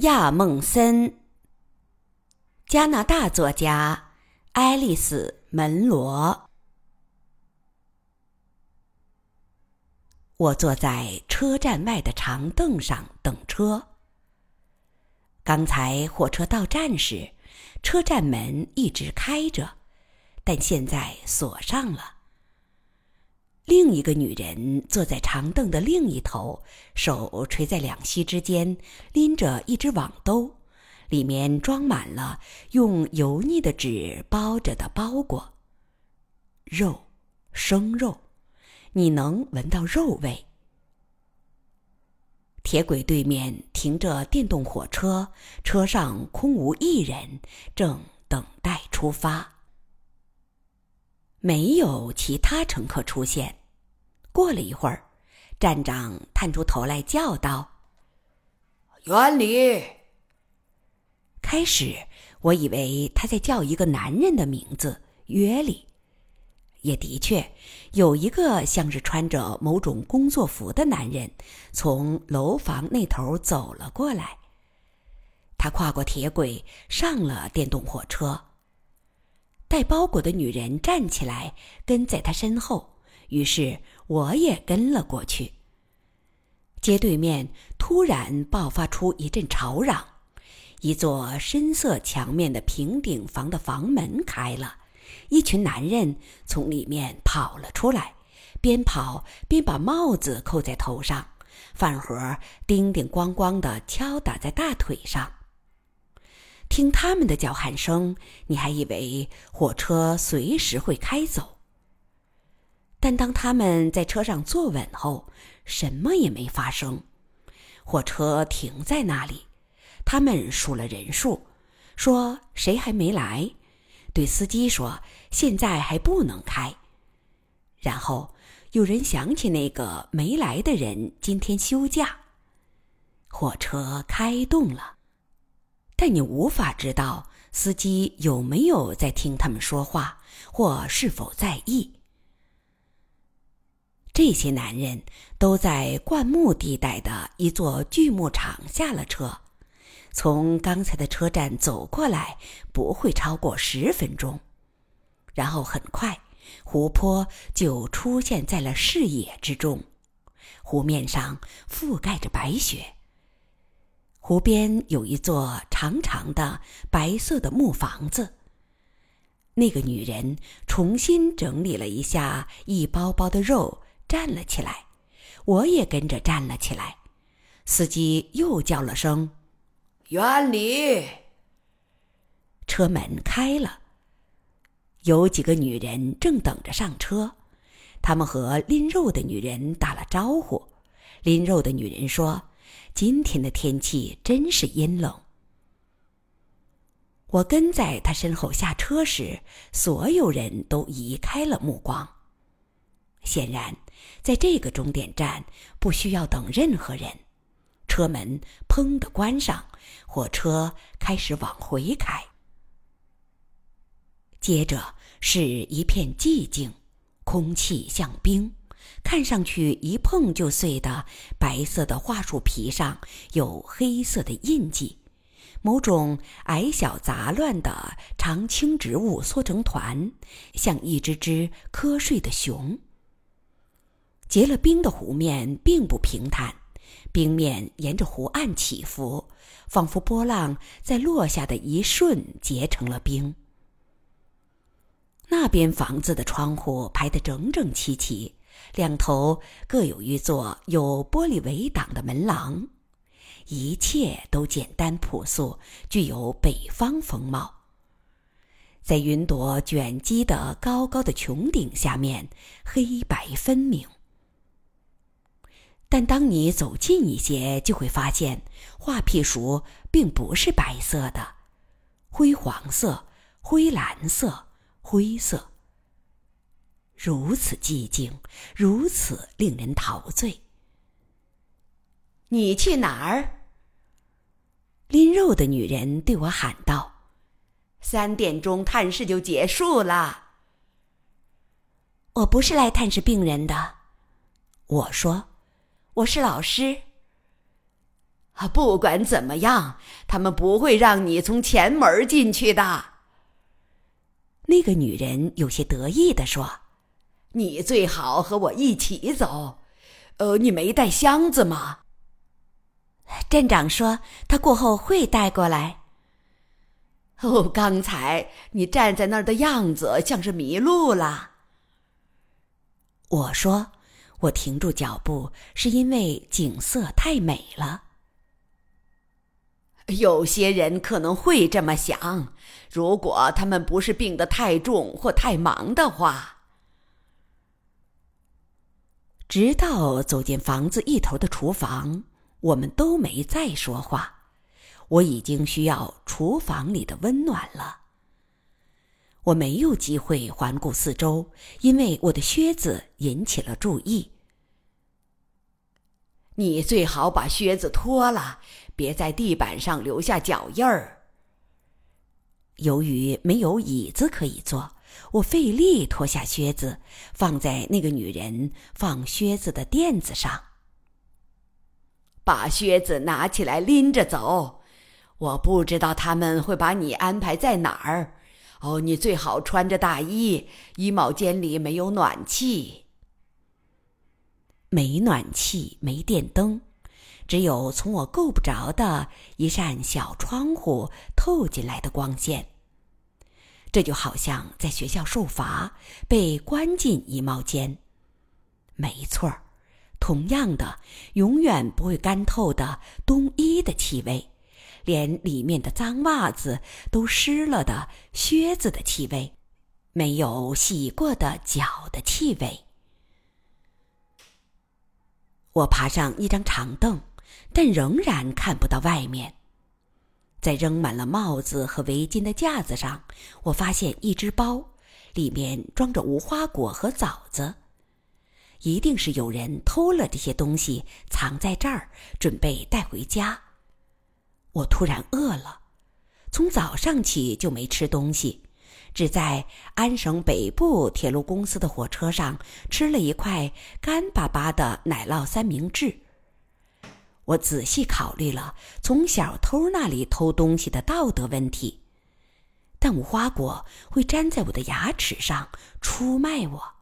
亚梦森，加拿大作家爱丽丝·门罗。我坐在车站外的长凳上等车。刚才火车到站时，车站门一直开着，但现在锁上了。另一个女人坐在长凳的另一头，手垂在两膝之间，拎着一只网兜，里面装满了用油腻的纸包着的包裹。肉，生肉，你能闻到肉味。铁轨对面停着电动火车，车上空无一人，正等待出发。没有其他乘客出现。过了一会儿，站长探出头来叫道：“ 原理。” 开始我以为他在叫一个男人的名字，约里。也的确，有一个像是穿着某种工作服的男人从楼房那头走了过来。他跨过铁轨，上了电动火车。带包裹的女人站起来，跟在他身后，于是我也跟了过去。街对面突然爆发出一阵吵嚷，一座深色墙面的平顶房的房门开了，一群男人从里面跑了出来，边跑边把帽子扣在头上，饭盒叮叮咣咣地敲打在大腿上。听他们的叫喊声，你还以为火车随时会开走。但当他们在车上坐稳后，什么也没发生。火车停在那里，他们数了人数，说谁还没来，对司机说现在还不能开。然后有人想起那个没来的人今天休假。火车开动了，但你无法知道司机有没有在听他们说话，或是否在意。这些男人都在灌木地带的一座锯木厂下了车，从刚才的车站走过来不会超过10分钟。然后很快，湖泊就出现在了视野之中，湖面上覆盖着白雪。湖边有一座长长的白色的木房子。那个女人重新整理了一下一包包的肉，站了起来，我也跟着站了起来。司机又叫了声：“ 原理。” 车门开了。有几个女人正等着上车，她们和拎肉的女人打了招呼。拎肉的女人说：“今天的天气真是阴冷。”我跟在她身后下车时，所有人都移开了目光。显然，在这个终点站不需要等任何人。车门砰地关上，火车开始往回开。接着是一片寂静，空气像冰，看上去一碰就碎的白色的桦树皮上有黑色的印记，某种矮小杂乱的长青植物缩成团，像一只只瞌睡的熊。结了冰的湖面并不平坦，冰面沿着湖岸起伏，仿佛波浪在落下的一瞬结成了冰。那边房子的窗户排得整整齐齐，两头各有一座有玻璃围挡的门廊，一切都简单朴素，具有北方风貌。在云朵卷积的高高的穹顶下面，黑白分明。但当你走近一些，就会发现画皮树并不是白色的，灰黄色、灰蓝色、灰色。如此寂静，如此令人陶醉。你去哪儿？拎肉的女人对我喊道：“3点钟探视就结束了。”我不是来探视病人的，我说，我是老师。 不管怎么样，他们不会让你从前门进去的。 那个女人有些得意地说： 你最好和我一起走。你没带箱子吗？ 镇长说他过后会带过来。 刚才你站在那儿的样子像是迷路了。 我说我停住脚步是因为景色太美了。 有些人可能会这么想，如果他们不是病得太重或太忙的话。 直到走进房子一头的厨房，我们都没再说话。我已经需要厨房里的温暖了。我没有机会环顾四周，因为我的靴子引起了注意。 你最好把靴子脱了，别在地板上留下脚印儿。 由于没有椅子可以坐，我费力脱下靴子，放在那个女人放靴子的垫子上。 把靴子拿起来拎着走。我不知道他们会把你安排在哪儿。你最好穿着大衣，衣帽间里没有暖气。 没暖气，没电灯，只有从我够不着的一扇小窗户透进来的光线。这就好像在学校受罚，被关进衣帽间。没错，同样的，永远不会干透的冬衣的气味，连里面的脏袜子都湿了的靴子的气味，没有洗过的脚的气味。我爬上一张长凳，但仍然看不到外面。在扔满了帽子和围巾的架子上，我发现一只包，里面装着无花果和枣子。一定是有人偷了这些东西，藏在这儿，准备带回家。我突然饿了，从早上起就没吃东西，只在安省北部铁路公司的火车上吃了一块干巴巴的奶酪三明治。我仔细考虑了从小偷那里偷东西的道德问题，但无花果会粘在我的牙齿上，出卖我。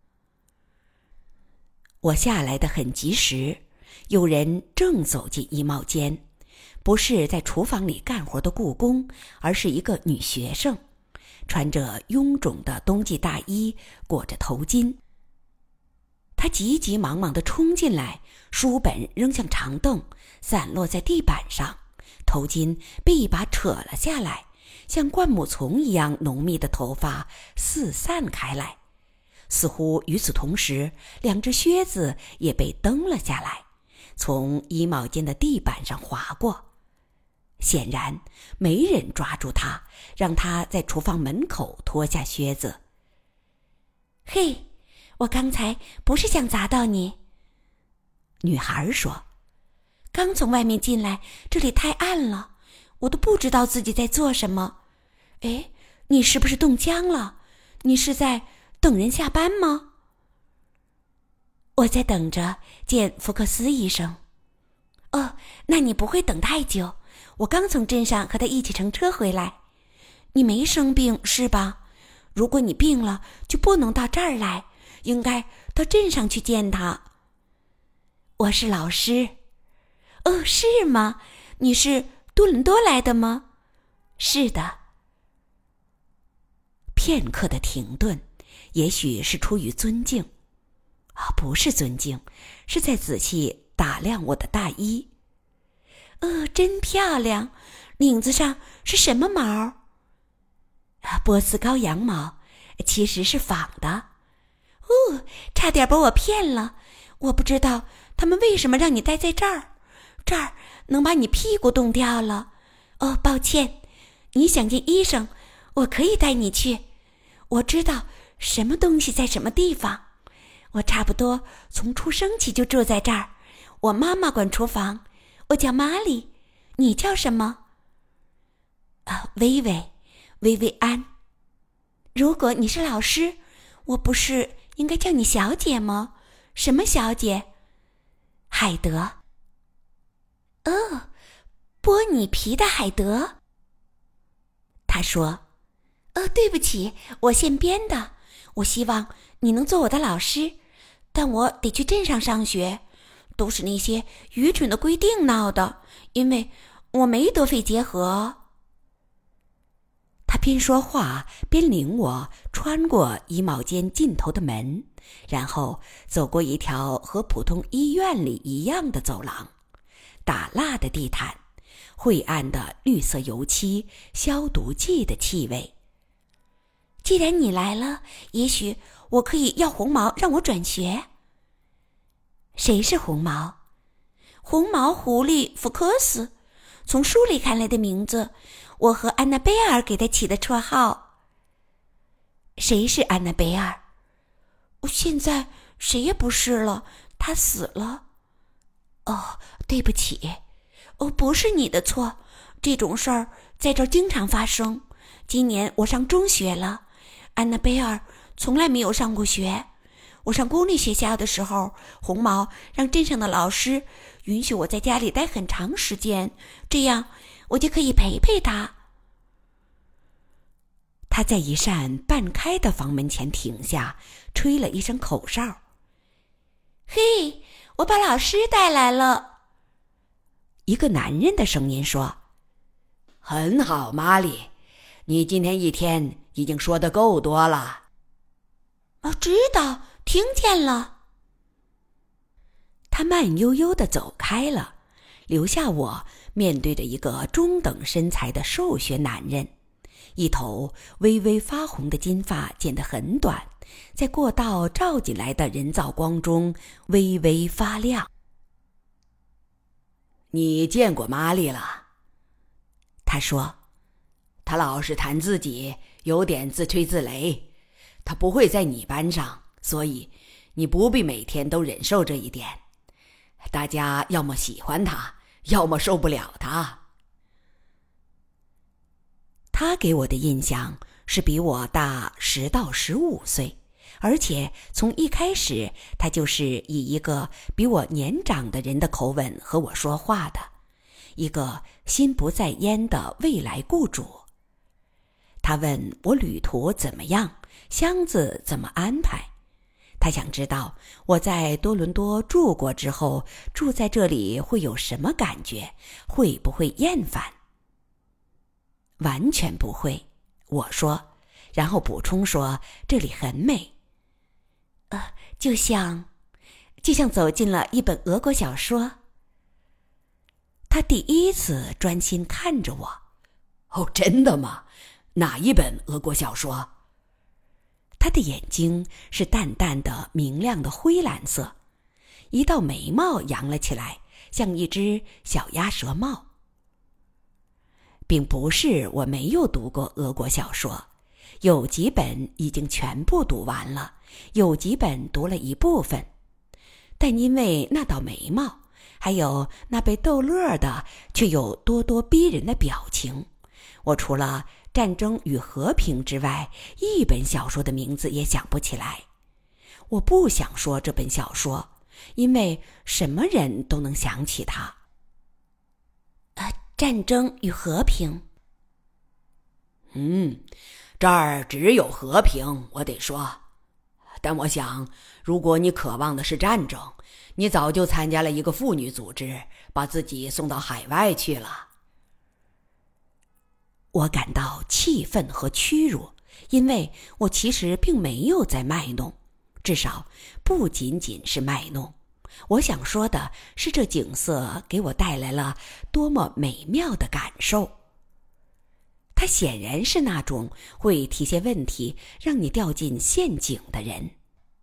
我下来得很及时，有人正走进衣帽间，不是在厨房里干活的雇工，而是一个女学生，穿着臃肿的冬季大衣，裹着头巾。她急急忙忙地冲进来，书本扔向长凳，散落在地板上，头巾被一把扯了下来，像灌木丛一样浓密的头发四散开来。似乎与此同时，两只靴子也被蹬了下来，从衣帽间的地板上滑过。显然没人抓住他，让他在厨房门口脱下靴子。嘿，我刚才不是想砸到你，女孩说，刚从外面进来，这里太暗了，我都不知道自己在做什么。哎，你是不是冻僵了？你是在等人下班吗？我在等着见福克斯医生。哦，那你不会等太久，我刚从镇上和他一起乘车回来。你没生病是吧？如果你病了，就不能到这儿来，应该到镇上去见他。我是老师。哦，是吗？你是多伦多来的吗？是的。片刻的停顿，也许是出于尊敬，不是尊敬，是在仔细打量我的大衣。真漂亮，领子上是什么毛？波斯羔羊毛，其实是仿的。差点把我骗了，我不知道他们为什么让你待在这儿，这儿能把你屁股冻掉了。抱歉，你想见医生，我可以带你去。我知道什么东西在什么地方，我差不多从出生起就住在这儿。我妈妈管厨房，我叫玛丽。你叫什么？薇薇安。如果你是老师，我不是应该叫你小姐吗？什么小姐？海德。 波尼皮的海德。他说，对不起，我现编的，我希望你能做我的老师，但我得去镇上上学，都是那些愚蠢的规定闹的，因为我没得肺结核。他边说话边领我穿过衣帽间尽头的门，然后走过一条和普通医院里一样的走廊，打蜡的地毯，晦暗的绿色油漆，消毒剂的气味。既然你来了，也许我可以要红毛让我转学。谁是红毛？红毛狐狸福克斯，从书里看来的名字，我和安娜贝尔给他起的绰号。谁是安娜贝尔？现在谁也不是了，他死了。对不起，不是你的错，这种事儿在这儿经常发生。今年我上中学了，安娜贝尔从来没有上过学。我上公立学校的时候，红毛让镇上的老师允许我在家里待很长时间，这样我就可以陪陪他。他在一扇半开的房门前停下，吹了一声口哨。嘿，我把老师带来了。一个男人的声音说， 很好，玛丽，你今天一天已经说得够多了。 知道，听见了。他慢悠悠地走开了，留下我面对着一个中等身材的瘦削男人，一头微微发红的金发剪得很短，在过道照进来的人造光中微微发亮。 你见过玛丽了？ 他说， 她老是谈自己，有点自吹自擂。她不会在你班上，所以你不必每天都忍受这一点。大家要么喜欢她，要么受不了她。 他给我的印象是比我大10到15岁，而且从一开始他就是以一个比我年长的人的口吻和我说话的，一个心不在焉的未来雇主。他问我旅途怎么样，箱子怎么安排。他想知道我在多伦多住过之后，住在这里会有什么感觉，会不会厌烦。完全不会，我说，然后补充说这里很美。就像走进了一本俄国小说。他第一次专心看着我。 真的吗？哪一本俄国小说？ 他的眼睛是淡淡的明亮的灰蓝色，一道眉毛扬了起来，像一只小鸭舌帽。并不是我没有读过俄国小说，有几本已经全部读完了，有几本读了一部分。但因为那道眉毛，还有那被逗乐的却又咄咄逼人的表情，我除了《战争与和平》之外，一本小说的名字也想不起来。我不想说这本小说，因为什么人都能想起它。战争与和平。 这儿只有和平，我得说。但我想，如果你渴望的是战争，你早就参加了一个妇女组织，把自己送到海外去了。 我感到气愤和屈辱，因为我其实并没有在卖弄，至少不仅仅是卖弄。我想说的是，这景色给我带来了多么美妙的感受。他显然是那种会提些问题让你掉进陷阱的人。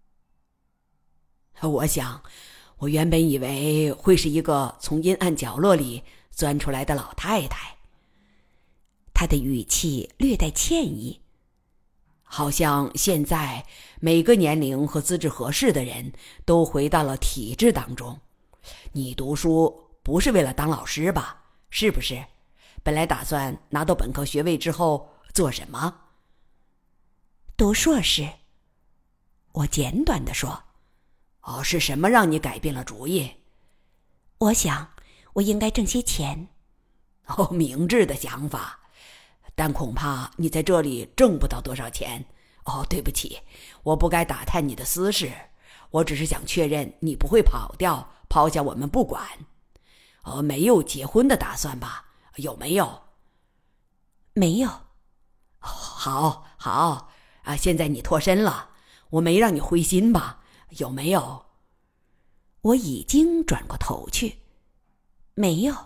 我想，我原本以为会是一个从阴暗角落里钻出来的老太太。 他的语气略带歉意， 好像现在每个年龄和资质合适的人都回到了体制当中。你读书不是为了当老师吧？是不是？本来打算拿到本科学位之后做什么？ 读硕士。我简短地说。 是什么让你改变了主意？ 我想我应该挣些钱。 明智的想法，但恐怕你在这里挣不到多少钱。对不起，我不该打探你的私事，我只是想确认你不会跑掉，抛下我们不管。没有结婚的打算吧？有没有？ 没有。 好，现在你脱身了，我没让你灰心吧？有没有？ 我已经转过头去。没有。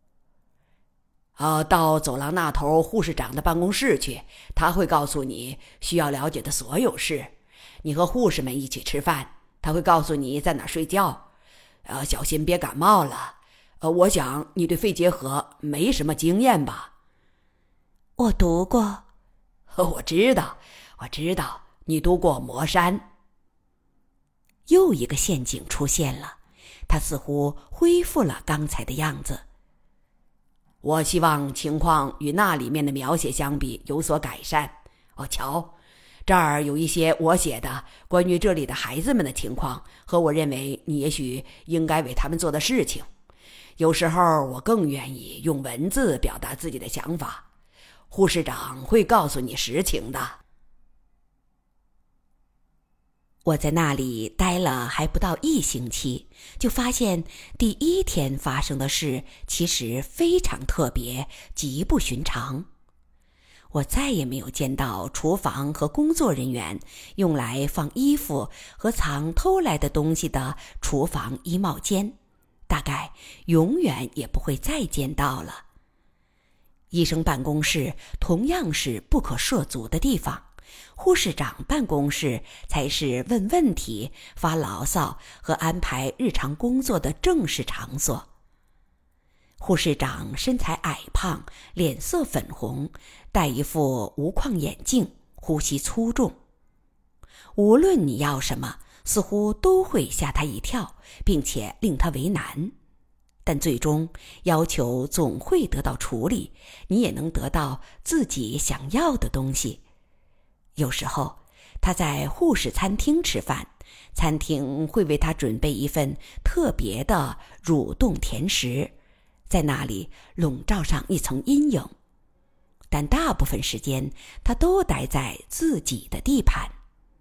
到走廊那头护士长的办公室去，他会告诉你需要了解的所有事。你和护士们一起吃饭，他会告诉你在哪睡觉。小心别感冒了。我想你对肺结核没什么经验吧？ 我读过。 我知道，你读过魔山。 又一个陷阱出现了，他似乎恢复了刚才的样子。 我希望情况与那里面的描写相比有所改善。瞧，这儿有一些我写的关于这里的孩子们的情况和我认为你也许应该为他们做的事情。有时候我更愿意用文字表达自己的想法。护士长会告诉你实情的。 我在那里待了还不到1星期，就发现第1天发生的事其实非常特别，极不寻常。我再也没有见到厨房和工作人员用来放衣服和藏偷来的东西的厨房衣帽间，大概永远也不会再见到了。医生办公室同样是不可涉足的地方，护士长办公室才是问问题、发牢骚和安排日常工作的正式场所。护士长身材矮胖，脸色粉红，戴一副无框眼镜，呼吸粗重。无论你要什么，似乎都会吓他一跳，并且令他为难。但最终要求总会得到处理，你也能得到自己想要的东西。有时候他在护士餐厅吃饭，餐厅会为他准备一份特别的蠕动甜食，在那里笼罩上一层阴影。但大部分时间他都待在自己的地盘。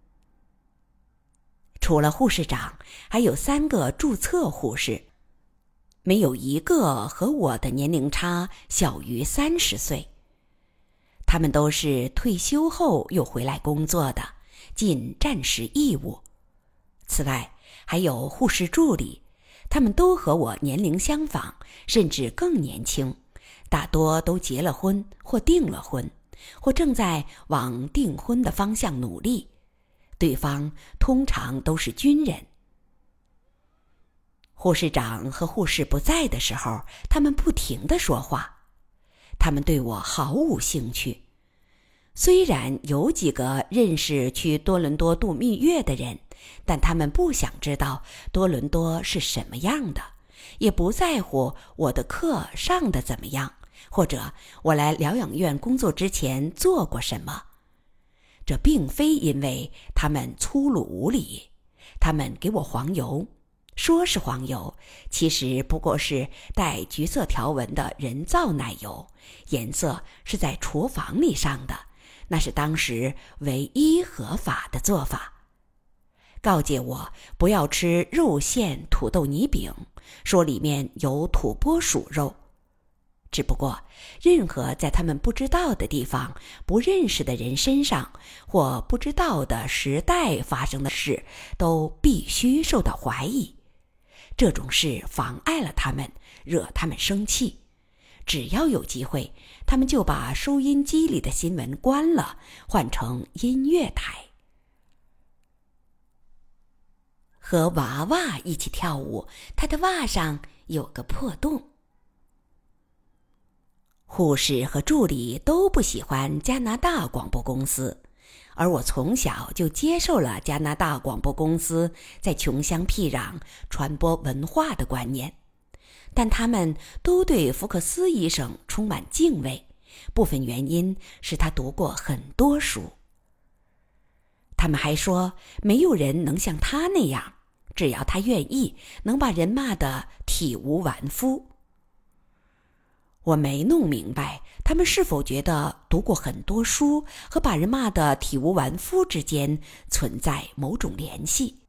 除了护士长，还有3个注册护士，没有一个和我的年龄差小于30岁。他们都是退休后又回来工作的，尽战时义务。此外，还有护士助理，他们都和我年龄相仿，甚至更年轻，大多都结了婚或订了婚，或正在往订婚的方向努力。对方通常都是军人。护士长和护士不在的时候，他们不停地说话。他们对我毫无兴趣。虽然有几个认识去多伦多度蜜月的人，但他们不想知道多伦多是什么样的，也不在乎我的课上得怎么样，或者我来疗养院工作之前做过什么。这并非因为他们粗鲁无礼，他们给我黄油，说是黄油，其实不过是带橘色条纹的人造奶油，颜色是在厨房里上的，那是当时唯一合法的做法。告诫我不要吃肉馅土豆泥饼，说里面有土拨鼠肉。只不过任何在他们不知道的地方、不认识的人身上或不知道的时代发生的事，都必须受到怀疑。这种事妨碍了他们，惹他们生气。只要有机会，他们就把收音机里的新闻关了，换成音乐台。和娃娃一起跳舞，他的袜上有个破洞。护士和助理都不喜欢加拿大广播公司，而我从小就接受了加拿大广播公司在穷乡僻壤传播文化的观念。但他们都对福克斯医生充满敬畏，部分原因是他读过很多书。他们还说没有人能像他那样，只要他愿意，能把人骂得体无完肤。 我没弄明白他们是否觉得读过很多书和把人骂得体无完肤之间存在某种联系。